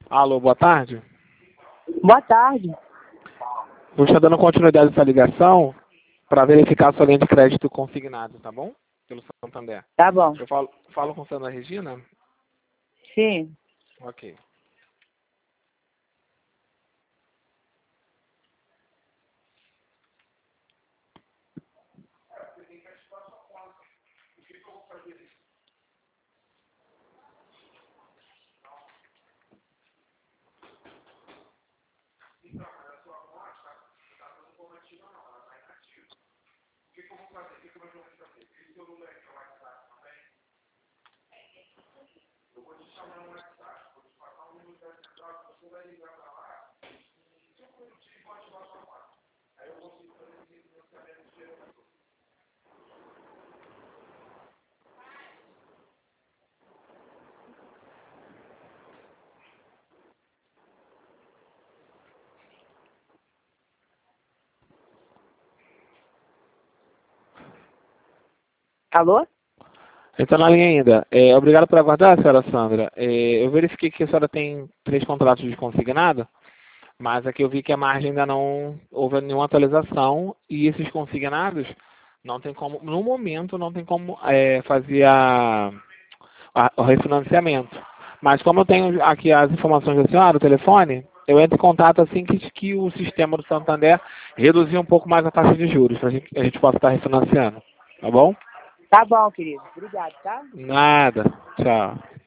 Alô, boa tarde. Boa tarde. Vou estar dando continuidade a essa ligação para verificar sua linha de crédito consignada, tá bom? Pelo Santander. Tá bom. Eu falo com a Sandra Regina? Sim. Ok. Alô? Está na linha ainda. Obrigado por aguardar, senhora Sandra. Eu verifiquei que a senhora tem 3 contratos de consignado, mas aqui eu vi que a margem ainda não houve nenhuma atualização e esses consignados não tem como, no momento, não tem como fazer o refinanciamento. Mas como eu tenho aqui as informações da senhora, o telefone, eu entro em contato assim que o sistema do Santander reduzir um pouco mais a taxa de juros, para a gente possa estar refinanciando. Tá bom? Tá bom, querido. Obrigado, tá? Nada. Tchau.